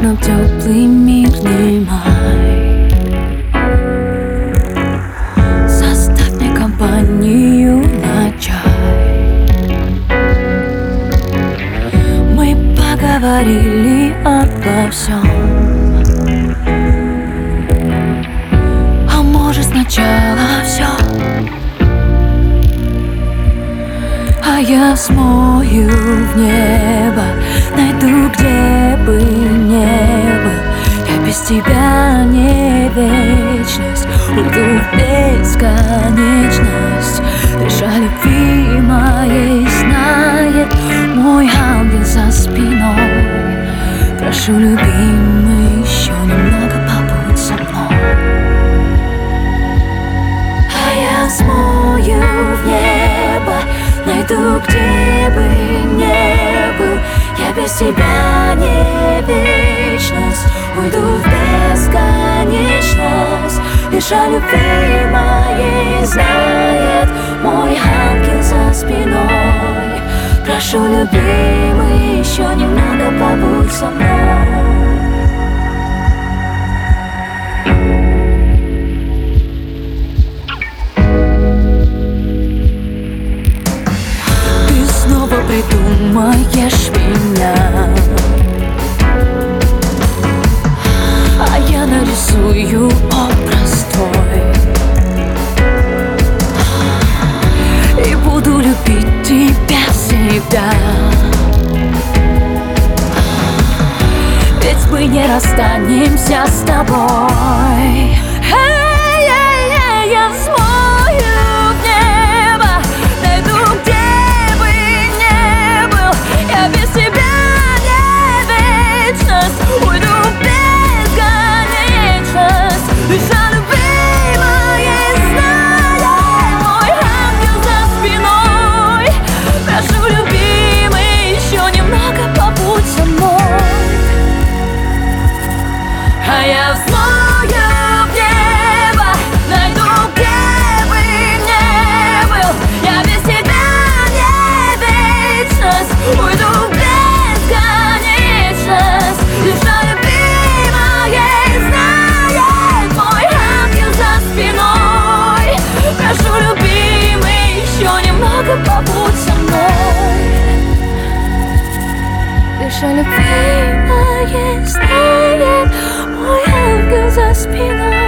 нам теплый мирный май. Составь мне компанию на чай. Мы поговорили обо всем. А может, сначала все, а я взмою в небо, найду, где бы не был. Я без тебя не вечность, уйду в бесконечность. Душа любви моей знает мой ангел за спиной. Прошу, любимый, еще немного побудь со мной. А я взмою в небо, найду, где бы не был. Я без тебя не вечность, уйду в бесконечность. Душа любви моей знает мой ангел за спиной. Прошу, любимый, еще немного побудь со мной. Придумаешь меня, а я нарисую образ твой и буду любить тебя всегда. Ведь мы не расстанемся с тобой. Я взмою в небо, найду, где бы не был. Я без тебя не вечность, уйду в бесконечность. Душа любви моей знает мой ангел за спиной. Прошу, любимый, еще немного побудь со мной. А я взмою в небо, найду, где бы не был. Я без тебя не вечность, уйду в бесконечность. Душа любви моей знает мой ангел за спиной. Прошу, любимый, еще немного побудь со мной. Душа любви моей знает мой ангел за спиной.